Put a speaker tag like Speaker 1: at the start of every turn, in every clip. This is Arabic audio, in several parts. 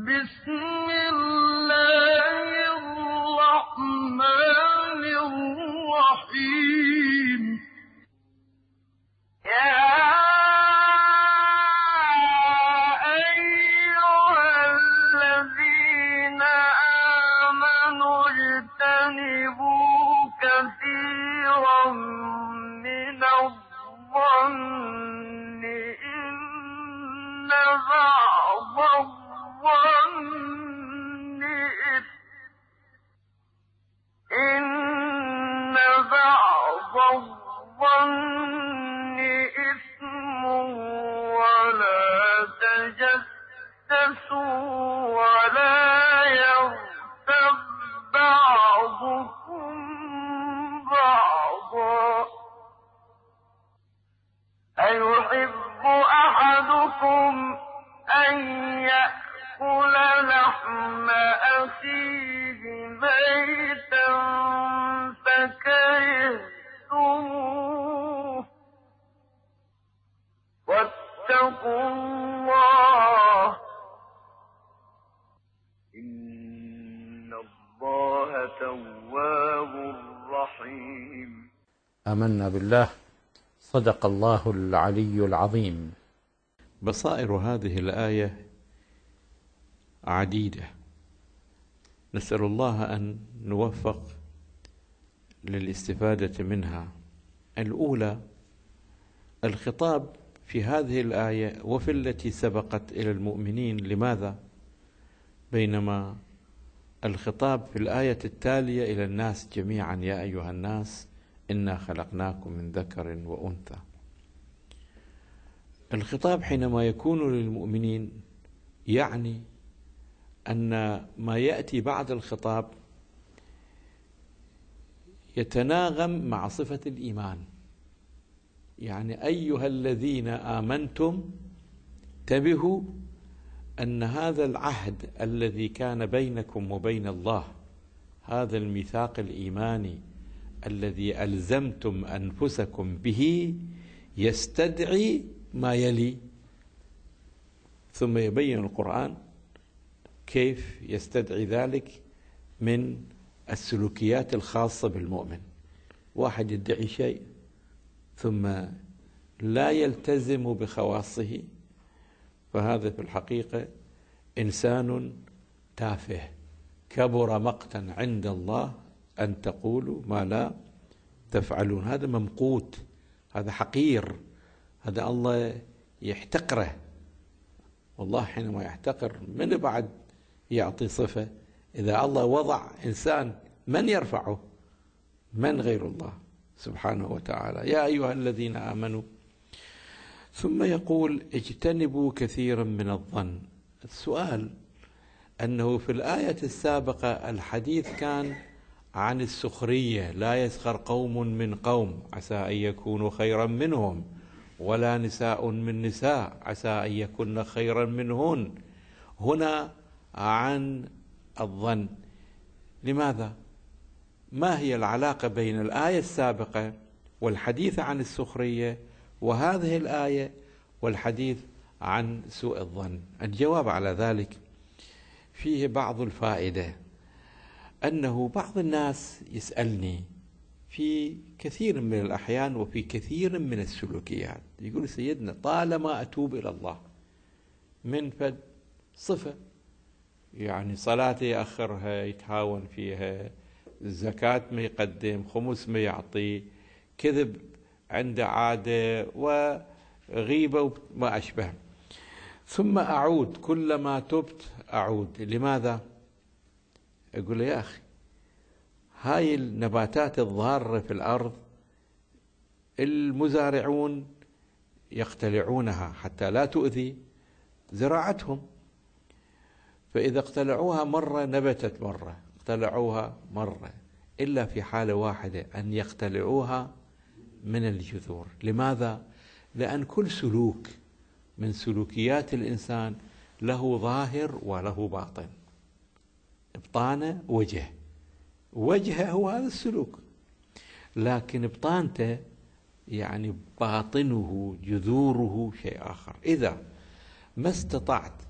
Speaker 1: بسم الله الرحمن الرحيم يا أيها الذين آمنوا اجتنبوا كثيرا من الظن إن بعض الظن إثم ولا تجسسوا ولا يغتب بعضكم بعضا أيحب أحدكم أن يأكل لحم أخيه ميتا فكرهتموه واتقوا الله إن الله تواب رحيم.
Speaker 2: آمنا بالله، صدق الله العلي العظيم.
Speaker 3: بصائر هذه الآية عديدة، نسأل الله أن نوفق للاستفادة منها. الأولى، الخطاب في هذه الآية وفي التي سبقت إلى المؤمنين، لماذا؟ بينما الخطاب في الآية التالية إلى الناس جميعا: يا أيها الناس إنا خلقناكم من ذكر وأنثى. الخطاب حينما يكون للمؤمنين يعني أن ما يأتي بعد الخطاب يتناغم مع صفة الإيمان، يعني أيها الذين آمنتم انتبهوا أن هذا العهد الذي كان بينكم وبين الله، هذا الميثاق الإيماني الذي ألزمتم أنفسكم به، يستدعي ما يلي. ثم يبين القرآن كيف يستدعي ذلك من السلوكيات الخاصة بالمؤمن. واحد يدعي شيء ثم لا يلتزم بخواصه، فهذا في الحقيقة إنسان تافه، كبر مقتا عند الله أن تقولوا ما لا تفعلون. هذا ممقوت، هذا حقير، هذا الله يحتقره. والله حينما يحتقر من بعد يعطي صفة؟ إذا الله وضع إنسان من يرفعه؟ من غير الله سبحانه وتعالى. يا أيها الذين آمنوا، ثم يقول اجتنبوا كثيرا من الظن. السؤال أنه في الآية السابقة الحديث كان عن السخرية: لا يسخر قوم من قوم عسى أن يكونوا خيرا منهم، ولا نساء من نساء عسى أن يكن خيرا منهن. هنا عن الظن. لماذا؟ ما هي العلاقة بين الآية السابقة والحديث عن السخرية وهذه الآية والحديث عن سوء الظن؟ الجواب على ذلك فيه بعض الفائدة، أنه بعض الناس يسألني في كثير من الأحيان وفي كثير من السلوكيات، يقول: سيدنا طالما أتوب إلى الله من فد صفة، يعني صلاة يأخرها، يتهاون فيها، الزكاة ما يقدم، خمس ما يعطي، كذب عنده عادة، وغيبة وما أشبه، ثم أعود كلما تبت أعود. لماذا؟ أقول له: يا أخي، هاي النباتات الضارة في الأرض المزارعون يقتلعونها حتى لا تؤذي زراعتهم، فإذا اقتلعوها مرة نبتت مرة، اقتلعوها مرة، إلا في حالة واحدة، أن يقتلعوها من الجذور. لماذا؟ لأن كل سلوك من سلوكيات الإنسان له ظاهر وله باطن. إبطانه وجهه هو هذا السلوك، لكن إبطانته يعني باطنه جذوره شيء آخر. إذا ما استطعت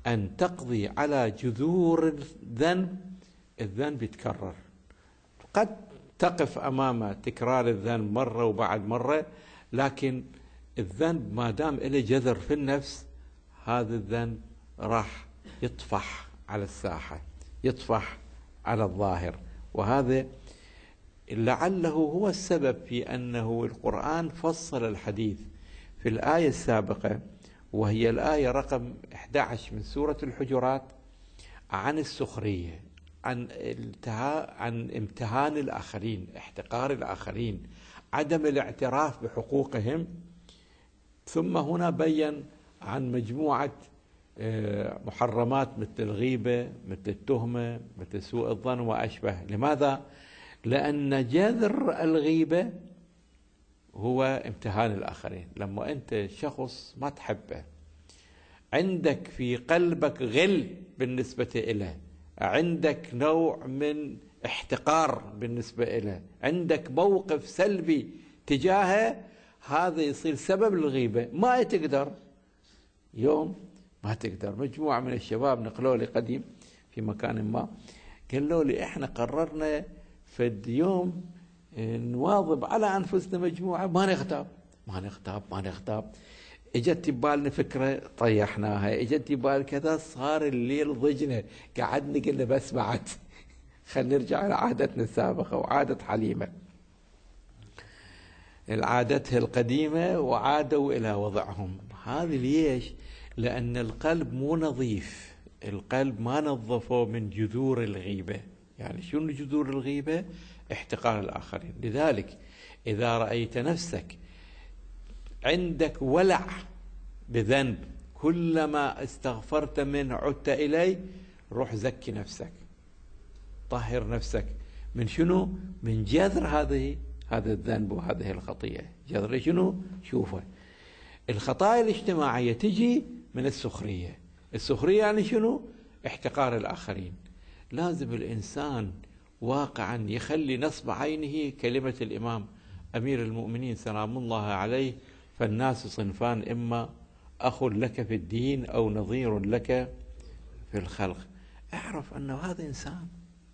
Speaker 3: أن تقضي على جذور الذنب، الذنب يتكرر. قد تقف أمام تكرار الذنب مرة وبعد مرة، لكن الذنب ما دام له جذر في النفس، هذا الذنب راح يطفح على الساحة، يطفح على الظاهر. وهذا لعله هو السبب في أنه القرآن فصل الحديث في الآية السابقة، وهي الآية رقم 11 من سورة الحجرات، عن السخرية، عن امتهان الآخرين، احتقار الآخرين، عدم الاعتراف بحقوقهم. ثم هنا بين عن مجموعة محرمات مثل الغيبة، مثل التهمة، مثل سوء الظن وأشبه. لماذا؟ لأن جذر الغيبة هو امتهان الآخرين. لما أنت شخص ما تحبه، عندك في قلبك غل بالنسبة إليه، عندك نوع من احتقار بالنسبة إليه، عندك موقف سلبي تجاهه، هذا يصير سبب الغيبة. ما تقدر يوم، ما تقدر. مجموعة من الشباب نقلوا لي قديم في مكان ما، قالوا لي احنا قررنا في يوم نواظب على أنفسنا مجموعة ما نغتاب. اجت ببالنا فكرة طيحناها، اجت ببال كذا، صار الليل ضجنا، قعدنا قلنا بس بعد خلينا نرجع لعادتنا السابقة وعادة حليمة، عادتها القديمة، وعادوا إلى وضعهم. هذا ليش؟ لأن القلب مو نظيف، القلب ما نظفه من جذور الغيبة. يعني شنو جذور الغيبة؟ احتقار الآخرين. لذلك إذا رأيت نفسك عندك ولع بذنب، كلما استغفرت منه عدت إليه، روح زكي نفسك، طهر نفسك من شنو؟ من جذر هذا الذنب وهذه الخطيئة. جذر شنو؟ شوفه. الخطايا الاجتماعية تجي من السخرية. السخرية يعني شنو؟ احتقار الآخرين. لازم الإنسان واقعا يخلي نصب عينه كلمة الإمام أمير المؤمنين سلام الله عليه: فالناس صنفان، إما أخ لك في الدين أو نظير لك في الخلق. اعرف أنه هذا إنسان،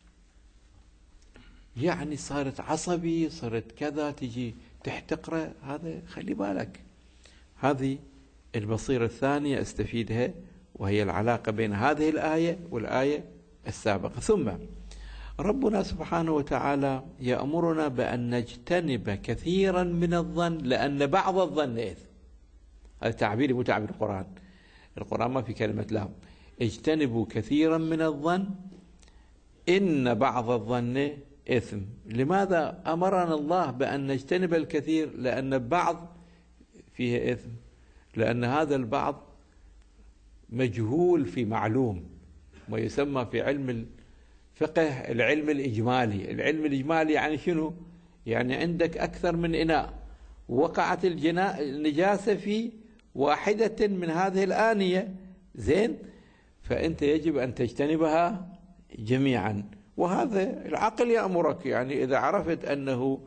Speaker 3: يعني صارت عصبي، صارت كذا، تجي تحتقره، هذا خلي بالك. هذه البصيرة الثانية استفيدها، وهي العلاقة بين هذه الآية والآية السابقة. ثم ربنا سبحانه وتعالى يأمرنا بأن نجتنب كثيرا من الظن، لأن بعض الظن إثم. هذا تعبيري مو تعبير القرآن. القرآن ما في كلمة لام. اجتنبوا كثيرا من الظن إن بعض الظن إثم. لماذا أمرنا الله بأن نجتنب الكثير؟ لأن بعض فيه إثم، لأن هذا البعض مجهول في معلوم، ويسمى في علم الفقه العلم الإجمالي. العلم الإجمالي يعني شنو؟ يعني عندك أكثر من إناء، وقعت النجاسة في واحدة من هذه الآنية، زين، فأنت يجب أن تجتنبها جميعا. وهذا العقل يأمرك، يعني إذا عرفت أنه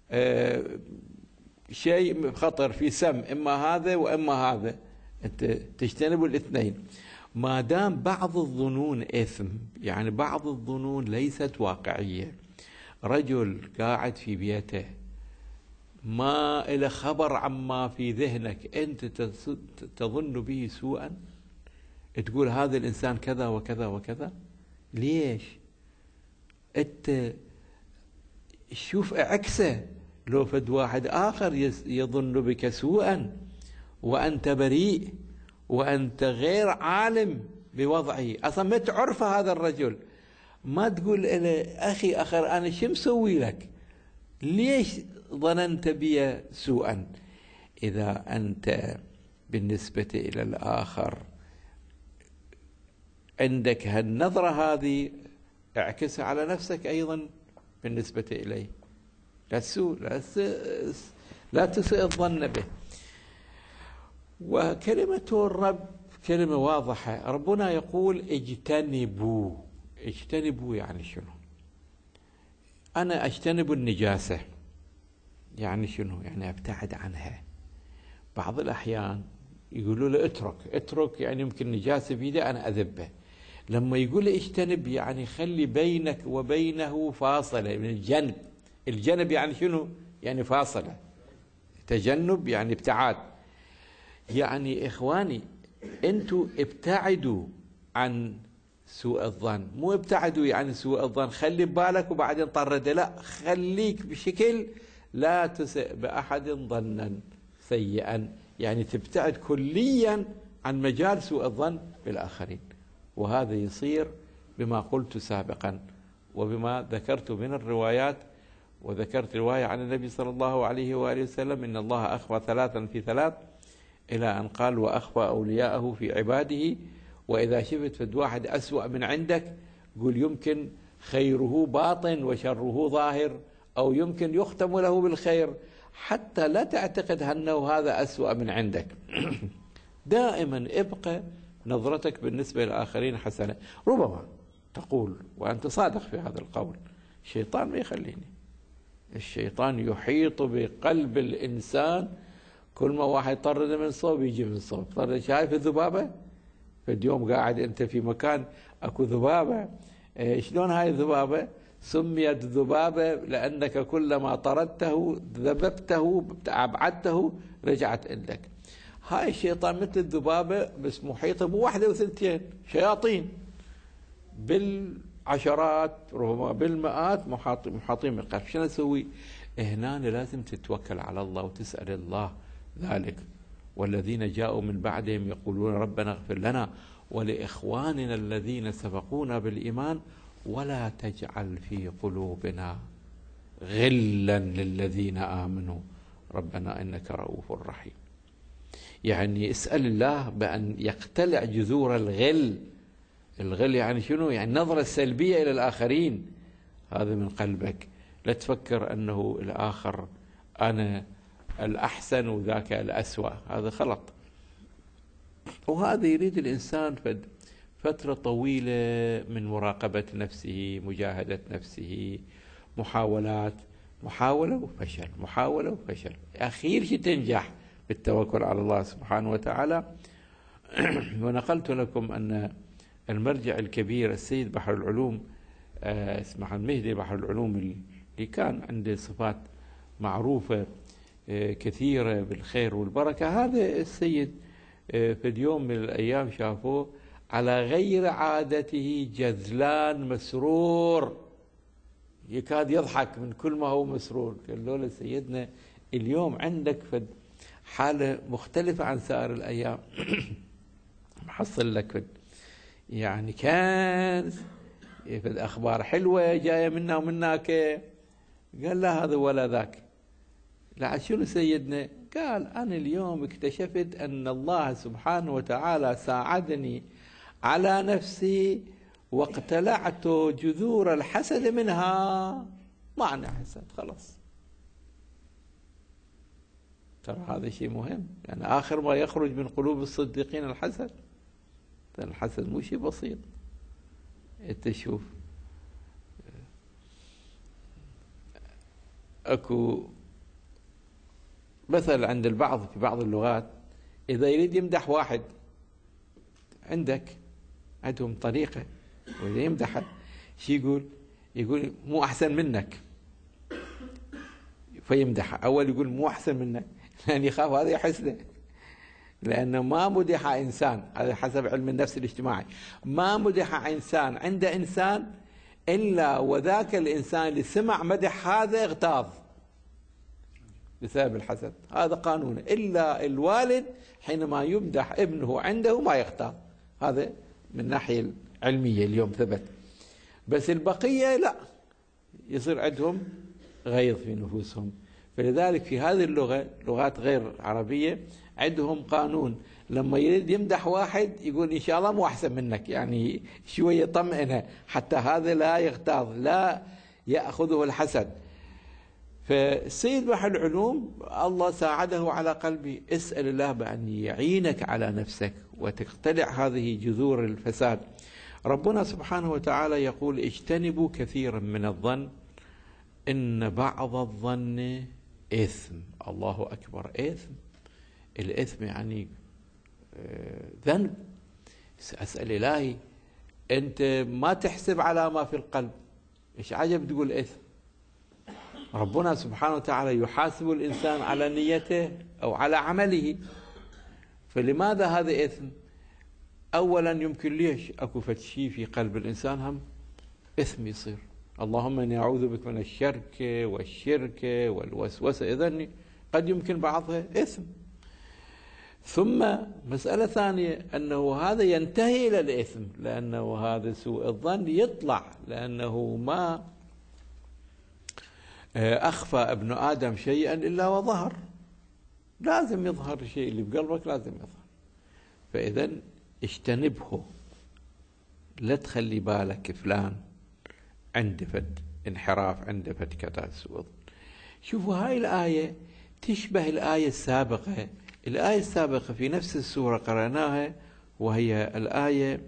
Speaker 3: شيء خطر في سم، إما هذا وإما هذا، أنت تجتنب الاثنين. ما دام بعض الظنون إثم، يعني بعض الظنون ليست واقعية. رجل قاعد في بيته ما إلى خبر عما في ذهنك، أنت تظن به سوءا، تقول هذا الإنسان كذا وكذا وكذا. ليش؟ أنت شوف عكسه، لو فد واحد آخر يظن بك سوءا وأنت بريء وأنت غير عالم بوضعه، أصلا ما تعرف هذا الرجل، ما تقول له أخي أخر أنا شو مسوي لك؟ ليش ظننت بي سوءا؟ إذا أنت بالنسبة إلى الآخر عندك هالنظرة هذه، اعكسها على نفسك أيضا بالنسبة إليه. لا تسيء الظن به. وكلمة الرب كلمة واضحة. ربنا يقول اجتنبوا. اجتنبوا يعني شنو؟ أنا أجتنب النجاسة، يعني شنو؟ يعني أبتعد عنها. بعض الأحيان يقولوا له اترك يعني يمكن نجاسة بيده أنا أذبه. لما يقول له اجتنب يعني خلي بينك وبينه فاصلة من الجنب. الجنب يعني شنو؟ يعني فاصلة. تجنب يعني ابتعاد. يعني إخواني أنتوا ابتعدوا عن سوء الظن، مو ابتعدوا يعني سوء الظن خلي ببالك وبعدين طرد، لا، خليك بشكل لا تسئ بأحد ظنا سيئا، يعني تبتعد كليا عن مجال سوء الظن بالآخرين. وهذا يصير بما قلت سابقا وبما ذكرت من الروايات. وذكرت رواية عن النبي صلى الله عليه وآله وسلم إن الله أخفى ثلاثا في ثلاث، إلى أن قال وأخفى أولياءه في عباده. وإذا شفت فد واحد أسوأ من عندك قل يمكن خيره باطن وشره ظاهر، أو يمكن يختم له بالخير، حتى لا تعتقد أنه هذا أسوأ من عندك. دائما ابقى نظرتك بالنسبة للآخرين حسنة. ربما تقول وأنت صادق في هذا القول الشيطان ما يخليني، الشيطان يحيط بقلب الإنسان، كل ما واحد طرد من صوب يجي من صوب. طرد، شايف الذبابة؟ فاليوم قاعد أنت في مكان أكو ذبابة، شلون هاي الذبابة؟ سميت ذبابة لأنك كلما طردته ذببته أبعدته رجعت لك. هاي الشيطان مثل الذبابة بس محيطة مو واحدة وثنتين، شياطين بالعشرات ربما بالمئات محاطين من قلب. شنو نسوي؟ هنا لازم تتوكل على الله وتسأل الله ذلك. والذين جاءوا من بعدهم يقولون ربنا اغفر لنا ولإخواننا الذين سبقونا بالإيمان ولا تجعل في قلوبنا غلا للذين آمنوا ربنا إنك رؤوف رحيم. يعني اسأل الله بأن يقتلع جذور الغل. الغل يعني شنو؟ يعني النظرة السلبية إلى الآخرين، هذا من قلبك. لا تفكر أنه الآخر أنا الأحسن وذاك الأسوأ، هذا غلط. وهذا يريد الإنسان فترة طويلة من مراقبة نفسه، مجاهدة نفسه، محاولة وفشل، محاولة وفشل، أخير شيء تنجح بالتوكل على الله سبحانه وتعالى. ونقلت لكم أن المرجع الكبير السيد بحر العلوم اسمه المهدي بحر العلوم، اللي كان عنده صفات معروفة كثيرة بالخير والبركة، هذا السيد في اليوم من الأيام شافوه على غير عادته جذلان مسرور، يكاد يضحك من كل ما هو مسرور. قالوا له سيدنا اليوم عندك حالة مختلفة عن سائر الأيام، محصل لك يعني كان أخبار حلوة جاية منا ومناك. قال لا هذا ولا ذاك. لا شنو سيدنا؟ قال أنا اليوم اكتشفت أن الله سبحانه وتعالى ساعدني على نفسي واقتلعت جذور الحسد منها. معنى حسد خلاص. ترى هذا شيء مهم، يعني آخر ما يخرج من قلوب الصديقين الحسد. الحسد مو شيء بسيط. انت شوف اكو مثل عند البعض في بعض اللغات، إذا يريد يمدح واحد عندهم طريقة، وإذا يمدح شي يقول مو أحسن منك، فيمدح. أول يقول مو أحسن منك لأن يخاف هذا يحسده، لأنه ما مدح إنسان، هذا حسب علم النفس الاجتماعي، ما مدح إنسان عند إنسان إلا وذاك الإنسان اللي سمع مدح هذا اغتاظ بسبب الحسد. هذا قانون، إلا الوالد حينما يمدح ابنه عنده ما يغتاظ. هذا من الناحية العلمية اليوم ثبت. بس البقية لا، يصير عندهم غيظ في نفوسهم. فلذلك في هذه اللغة، لغات غير عربية، عندهم قانون لما يريد يمدح واحد يقول إن شاء الله مو أحسن منك، يعني شوية طمئنة حتى هذا لا يغتاظ، لا يأخذه الحسد. فالسيد بحر العلوم الله ساعده على قلبي. اسأل الله بأن يعينك على نفسك وتقتلع هذه جذور الفساد. ربنا سبحانه وتعالى يقول اجتنبوا كثيرا من الظن إن بعض الظن إثم. الله أكبر. إثم، الإثم يعني ذنب. أسأل إلهي أنت ما تحسب على ما في القلب، إيش عجب تقول إثم؟ ربنا سبحانه وتعالى يحاسب الإنسان على نيته أو على عمله، فلماذا هذا إثم؟ أولا يمكن ليش أكو شيء في قلب الإنسان هم إثم يصير. اللهم إني أعوذ بك من الشرك والشرك والوسوسة، إذن قد يمكن بعضها إثم. ثم مسألة ثانية أنه هذا ينتهي إلى الإثم، لأنه هذا سوء الظن يطلع، لأنه ما أخفى ابن آدم شيئا إلا وظهر، لازم يظهر الشيء اللي بقلبك لازم يظهر. فإذا اجتنبه، لا تخلي بالك فلان عنده فد انحراف، عنده فد كذا سوء ظن. شوفوا هاي الآية تشبه الآية السابقة. الآية السابقة في نفس السورة قرأناها، وهي الآية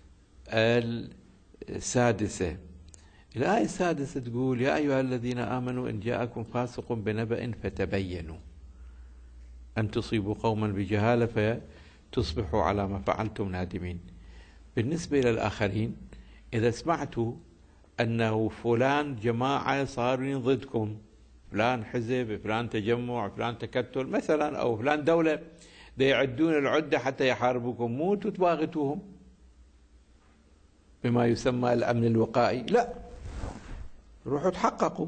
Speaker 3: السادسة. الآية السادسة تقول: يا أيها الذين آمنوا إن جاءكم فاسق بنبأ فتبينوا أن تصيبوا قوما بجهالة فتصبحوا على ما فعلتم نادمين. بالنسبة إلى الآخرين، إذا سمعتوا أنه فلان جماعة صاروا ضدكم، فلان حزب، فلان تجمع، فلان تكتل مثلا، أو فلان دولة يعدون العدة حتى يحاربوكم، مو تباغتوهم بما يسمى الأمن الوقائي، لا، روحوا تحققوا.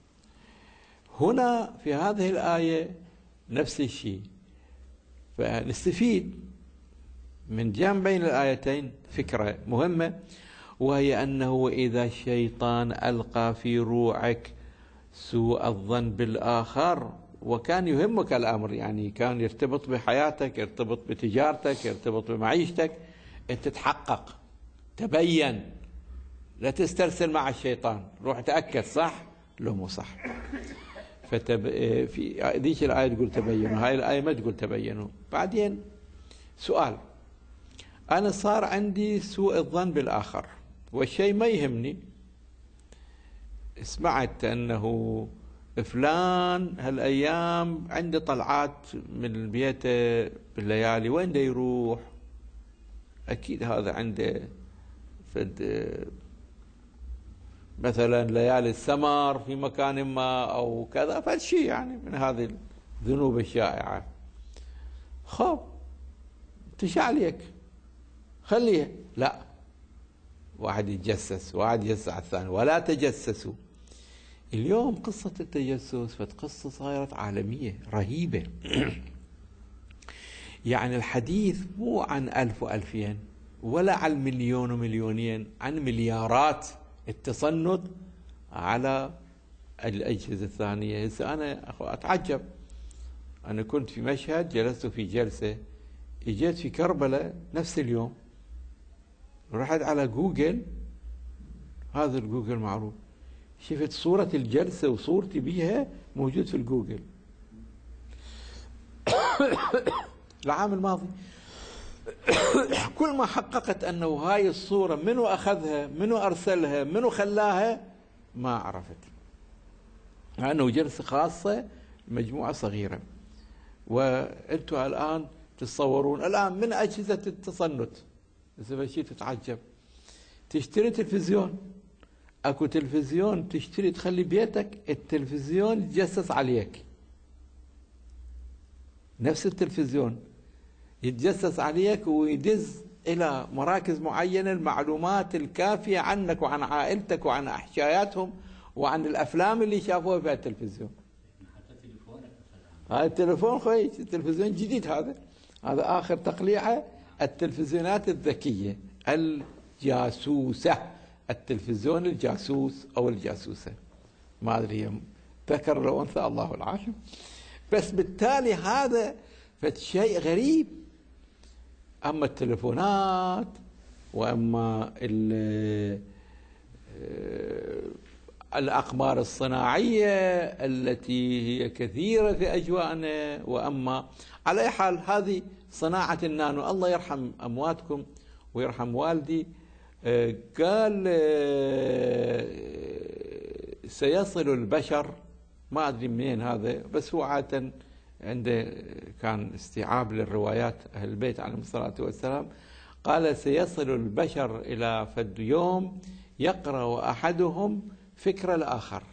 Speaker 3: هنا في هذه الآية نفس الشيء. فنستفيد من جانبين الآيتين فكرة مهمة، وهي أنه إذا الشيطان ألقى في روعك سوء الظن بالآخر، وكان يهمك الأمر، يعني كان يرتبط بحياتك، يرتبط بتجارتك، يرتبط بمعيشتك، أنت تتحقق، تبين، لا تسترسل مع الشيطان، روح تأكد صح لو مو صح. في ذيك الآية تقول تبينوا، هاي الآية ما تقول تبينوا. بعدين سؤال: أنا صار عندي سوء الظن بالآخر والشيء ما يهمني، سمعت أنه فلان هالأيام عنده طلعات من البيت بالليالي، وين دا يروح؟ أكيد هذا عنده مثلا ليالي السمر في مكان ما أو كذا، فالشيء يعني من هذه الذنوب الشائعة. خب تش عليك، خليها. لا، واحد يتجسس، واحد يجسس على الثاني، ولا تجسسوا. اليوم قصة التجسس قصة صارت عالمية رهيبة. يعني الحديث مو عن 1000 و2000 ولا عن مليون ومليونين، عن مليارات التصنت على الأجهزة الثانية. هسه أنا أتعجب، أنا كنت في مشهد، جلست في جلسة، اجيت في كربلاء نفس اليوم، رحت على جوجل، هذا الجوجل معروف، شفت صورة الجلسة وصورتي بيها موجود في الجوجل. العام الماضي كل ما حققت أنه هاي الصورة منو أخذها، منو أرسلها، منو خلاها، ما عرفت، لأنه جلسة خاصة مجموعة صغيرة. وأنتم الآن تتصورون الآن من أجهزة التصنت، إذا شيء تتعجب، تشتري تلفزيون، اكو تلفزيون تشتري تخلي بيتك التلفزيون يتجسس عليك، نفس التلفزيون يتجسس عليك ويدز الى مراكز معينة المعلومات الكافية عنك وعن عائلتك وعن احشائياتهم وعن الافلام اللي شافوها في التلفزيون. هاي التلفون خوي، التلفزيون جديد، هذا اخر تقليعه، التلفزيونات الذكية الجاسوسة، التلفزيون الجاسوس او الجاسوسة، ما ادري ذكر لو انثى الله العالم. بس بالتالي هذا شيء غريب. اما التلفونات واما الاقمار الصناعية التي هي كثيرة في اجواءنا، واما على اي حال هذه صناعة النانو. الله يرحم امواتكم ويرحم والدي، قال سيصل البشر، ما أدري منين هذا، بس هو عادة عنده كان استيعاب للروايات أهل البيت عليهم الصلاة والسلام، قال سيصل البشر إلى فد يوم يقرأ أحدهم فكر الآخر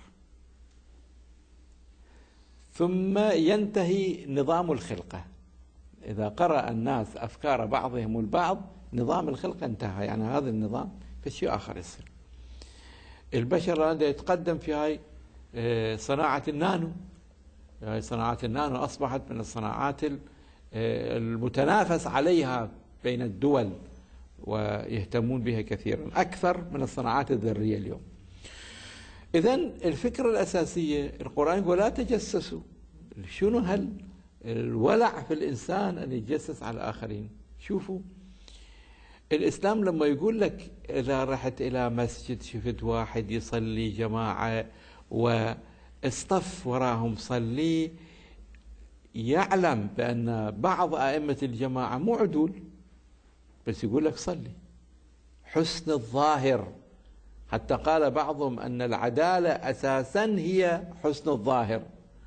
Speaker 3: ثم ينتهي نظام الخلقة. إذا قرأ الناس أفكار بعضهم البعض نظام الخلقة انتهى، يعني هذا النظام فشيء آخر يصير. البشر عنده يتقدم في هاي صناعة النانو. صناعة النانو أصبحت من الصناعات المتنافس عليها بين الدول ويهتمون بها كثيرا أكثر من الصناعات الذرية اليوم. إذن الفكرة الأساسية القرآن يقول لا تجسسوا. شنو هل الولع في الإنسان أن يتجسس على الآخرين؟ شوفوا الإسلام لما يقول لك إذا رحت إلى مسجد شفت واحد يصلي جماعة واصطف وراهم صلي، يعلم بأن بعض أئمة الجماعة مو عدول، بس يقول لك صلي. حسن الظاهر، حتى قال بعضهم أن العدالة أساسا هي حسن الظاهر.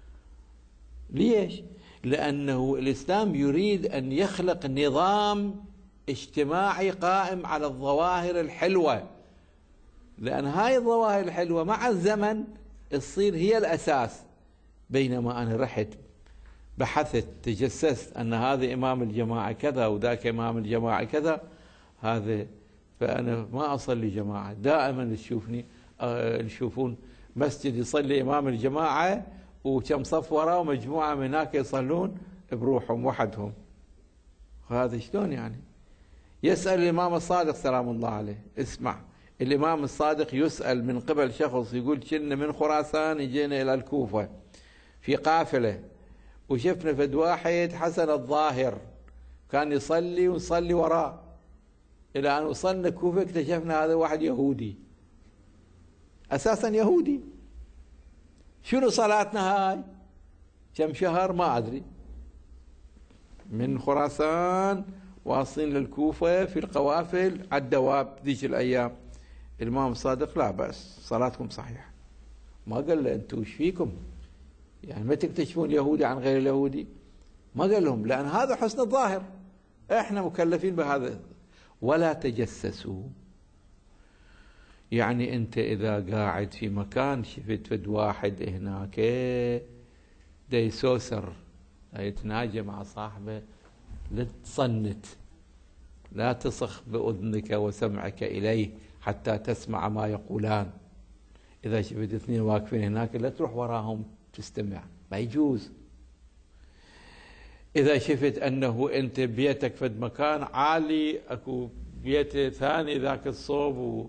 Speaker 3: ليش؟ لأنه الإسلام يريد أن يخلق نظام اجتماعي قائم على الظواهر الحلوة، لأن هاي الظواهر الحلوة مع الزمن تصير هي الأساس. بينما أنا رحت بحثت تجسست أن هذا إمام الجماعة كذا وذاك إمام الجماعة كذا، هذا فأنا ما أصلي جماعة. دائما تشوفني يشوفون مسجد يصلي إمام الجماعة وكم صف وراه ومجموعة من هناك يصلون بروحهم وحدهم. هذا شلون يعني؟ يسأل الإمام الصادق سلام الله عليه. اسمع، الإمام الصادق يسأل من قبل شخص يقول كنا من خراسان يجينا إلى الكوفة في قافلة وشفنا فد واحد حسن الظاهر كان يصلي ونصلي وراه، إلى أن وصلنا الكوفة اكتشفنا هذا واحد يهودي، أساسا يهودي. شنو صلاتنا هاي؟ كم شهر ما أدري، من خراسان واصلين للكوفة في القوافل على الدواب ذيك الأيام. الإمام الصادق لا بأس صلاتكم صحيحة. ما قال له أنتوا وش فيكم؟ يعني ما تكتشفون اليهودي عن غير اليهودي؟ ما قال لهم، لأن هذا حسن الظاهر، احنا مكلفين بهذا. ولا تجسسوا، يعني أنت إذا قاعد في مكان شفت فد واحد هناك دا يسوسر يتناجى مع صاحبه، لا تصنت، لا تصخ بأذنك وسمعك إليه حتى تسمع ما يقولان. إذا شفت اثنين واقفين هناك لا تروح وراهم تستمع، ما يجوز. إذا شفت أنه أنت بيتك فد مكان عالي أكو بيت ثاني ذاك الصوب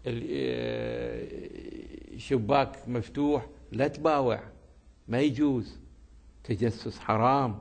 Speaker 3: وشباك مفتوح، لا تباوع، ما يجوز. تجسس حرام.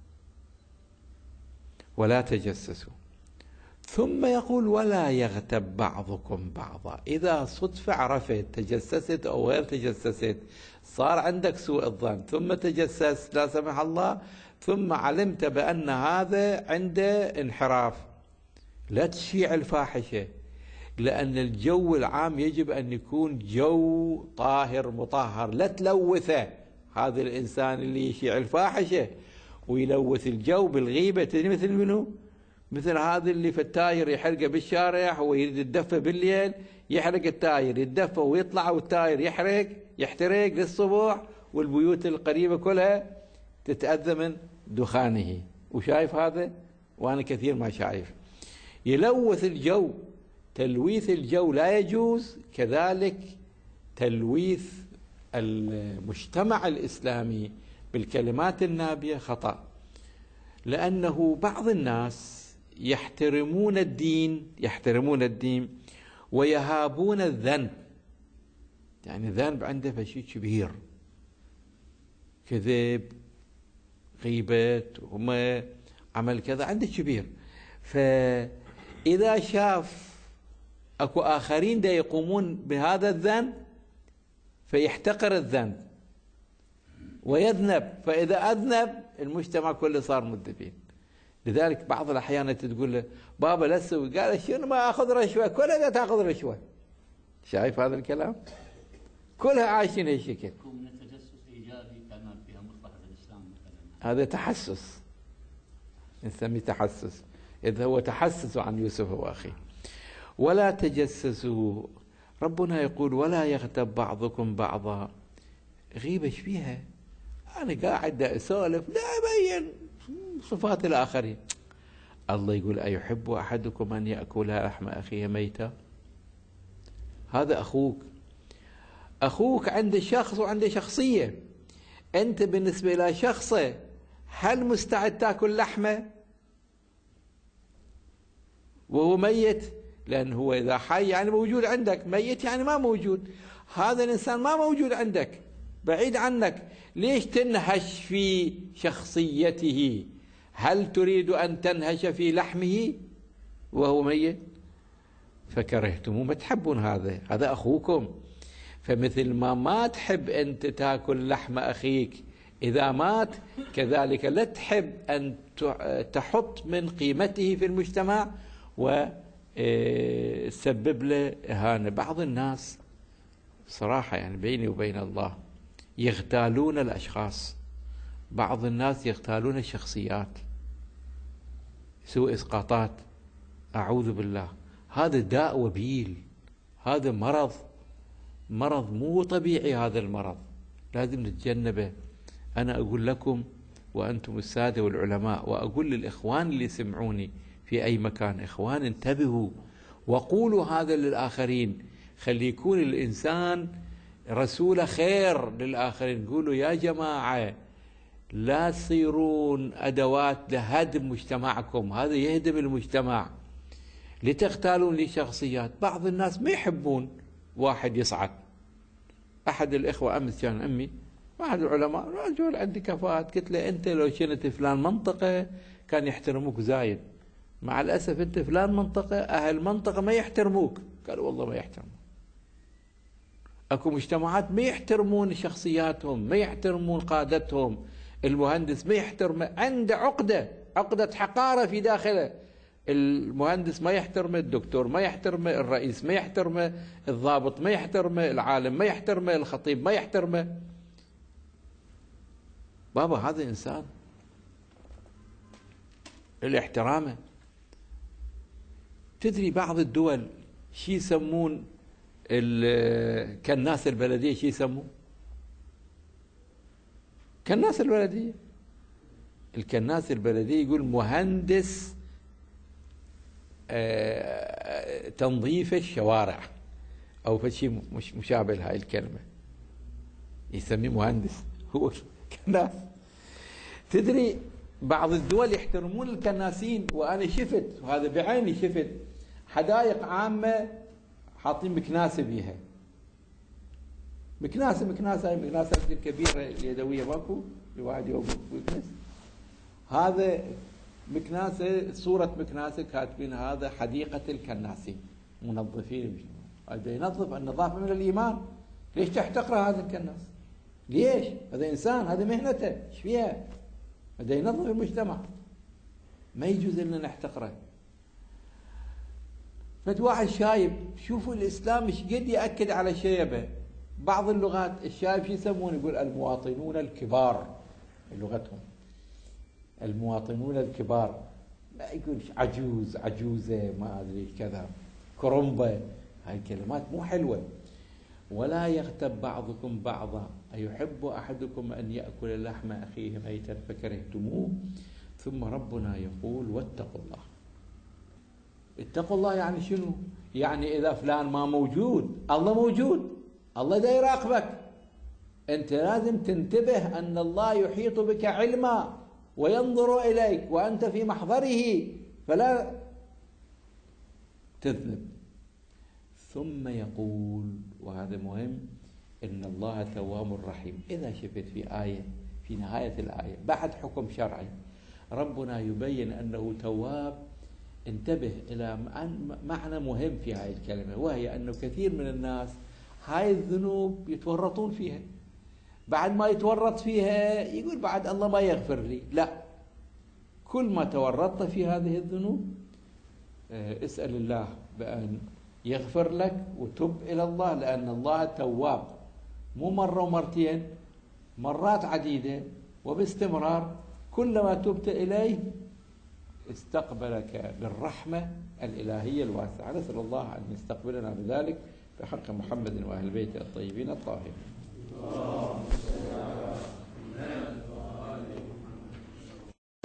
Speaker 3: ولا تجسسوا. ثم يقول ولا يغتب بعضكم بعضا. إذا صدفة عرفت تجسست أو غير تجسست، صار عندك سوء الظن، ثم تجسست لا سمح الله، ثم علمت بأن هذا عنده انحراف، لا تشيع الفاحشة، لأن الجو العام يجب أن يكون جو طاهر مطهر، لا تلوثه. هذا الإنسان اللي يشيع الفاحشة ويلوث الجو بالغيبة، مثل منه؟ مثل هذا اللي في التاير يحرقه بالشارع ويريد يتدفى بالليل، يحرق التاير يتدفى ويطلع والتاير يحترق للصبح، والبيوت القريبة كلها تتأذى من دخانه. وشايف هذا؟ وأنا كثير ما شايف. يلوث الجو، تلويث الجو لا يجوز. كذلك تلويث المجتمع الإسلامي بالكلمات النابية خطأ، لأنه بعض الناس يحترمون الدين ويهابون الذنب. يعني الذنب عنده شيء كبير، كذب، غيبة، وما عمل كذا عنده كبير. فإذا شاف أكو آخرين دا يقومون بهذا الذنب فيحتقر الذنب ويذنب، فإذا أذنب المجتمع كله صار مذنبين. لذلك بعض الأحيان تقول له بابا لا تسوي، قال شنو ما أخذ رشوة؟ كلها تأخذ رشوة. شايف هذا الكلام؟ كلها عايشين هالشكل.
Speaker 4: من التجسس إيجابي كما فيها مصلحة الإسلام مثلا.
Speaker 3: هذا تحسس، نسميه تحسس، إذا هو تحسس عن يوسف وأخيه. ولا تجسسوا، ربنا يقول ولا يغتب بعضكم بعضا. غيبة ايش فيها؟ أنا قاعد أسولف لا أبين صفات الآخرين. الله يقول أيحب أحدكم أن يأكل لحم أخيه ميتا؟ هذا أخوك عنده شخص وعنده شخصية. أنت بالنسبة إلى شخصه هل مستعد تأكل لحمه وهو ميت؟ لأنه هو إذا حي يعني موجود عندك، ميت يعني ما موجود. هذا الإنسان ما موجود عندك، بعيد عنك، ليش تنهش في شخصيته؟ هل تريد أن تنهش في لحمه وهو ميت؟ فكرهتموه، ما تحبون هذا أخوكم. فمثل ما تحب أنت تأكل لحم أخيك إذا مات، كذلك لا تحب أن تحط من قيمته في المجتمع وسبب له إهانة. بعض الناس صراحة يعني بيني وبين الله يغتالون الأشخاص، بعض الناس يغتالون الشخصيات، يسوي إسقاطات، أعوذ بالله. هذا داء وبيل، هذا مرض مو طبيعي، هذا المرض لازم نتجنبه. أنا أقول لكم وأنتم السادة والعلماء، وأقول للإخوان اللي يسمعوني في أي مكان، إخوان انتبهوا وقولوا هذا للآخرين. خلي يكون الإنسان رسول خير للآخرين. قولوا يا جماعة لا تصيرون أدوات لهدم مجتمعكم، هذا يهدم المجتمع. لتغتالون لشخصيات. بعض الناس ما يحبون واحد يصعد. أحد الإخوة أمس كان أمي واحد العلماء، رجل عندي كفاءات، قلت له أنت لو كنت فلان منطقة كان يحترموك زايد، مع الأسف أنت فلان منطقة أهل منطقة ما يحترموك. قال والله ما يحترمون. أكو مجتمعات ما يحترمون شخصياتهم، ما يحترمون قادتهم. المهندس ما يحترم، عنده عقدة حقارة في داخله. المهندس ما يحترمه، الدكتور ما يحترمه، الرئيس ما يحترمه، الضابط ما يحترمه، العالم ما يحترمه، الخطيب ما يحترمه. بابا هذا إنسان الاحترامه. تدري بعض الدول شي يسمون كناس البلدية؟ شي يسمون كناس البلدية؟ الكناس البلدية يقول مهندس تنظيف الشوارع أو شيء مش مشابه لهاي الكلمة، يسميه مهندس، هو كناس. تدري بعض الدول يحترمون الكناسين، وأنا شفت وهذا بعيني، شفت حدائق عامة حاطين مكناسة بيها، مكناسة هاي مكناسة الكبيرة اليدوية، ماكو الواحد يوقف ويكنس. هذا مكناسة، صورة مكناسة كاتبين هذا حديقة الكناسين، منظفين. هذا ينظف، النظافة من الإيمان. ليش تحتقره هذا الكناس؟ ليش؟ هذا إنسان، هذا مهنته، ايش فيها؟ هذا ينظف المجتمع، ما يجوز لنا نحتقره. فواحد شايب، شوفوا الإسلام ايش قد يأكد على شيبه. بعض اللغات الشايب شو يسمون؟ يقول المواطنون الكبار، لغتهم المواطنون الكبار، ما يقول عجوز، عجوزة، ما أدري كذا، كرنبة. هاي الكلمات مو حلوة. ولا يغتب بعضكم بعضا أيحب أحدكم أن يأكل لحم أخيه ميتا فكرهتموه. ثم ربنا يقول واتقوا الله. اتقوا الله يعني شنو؟ يعني إذا فلان ما موجود، الله موجود، الله دا يراقبك. أنت لازم تنتبه أن الله يحيط بك علما وينظر إليك وأنت في محضره، فلا تذنب. ثم يقول، وهذا مهم، إن الله تواب رحيم. إذا شفت في آية في نهاية الآية بعد حكم شرعي ربنا يبين أنه تواب، انتبه إلى معنى مهم في هذه الكلمة، وهي أنه كثير من الناس هاي الذنوب يتورطون فيها. بعد ما يتورط فيها يقول بعد الله ما يغفر لي. لا، كل ما تورطت في هذه الذنوب اسأل الله بأن يغفر لك وتب إلى الله، لأن الله تواب، مو مرة ومرتين، مرات عديدة وباستمرار. كلما تبت إليه استقبلك بالرحمة الإلهية الواسعة. نسأل الله أن يستقبلنا بذلك بحق محمد وأهل بيته الطيبين الطاهرين.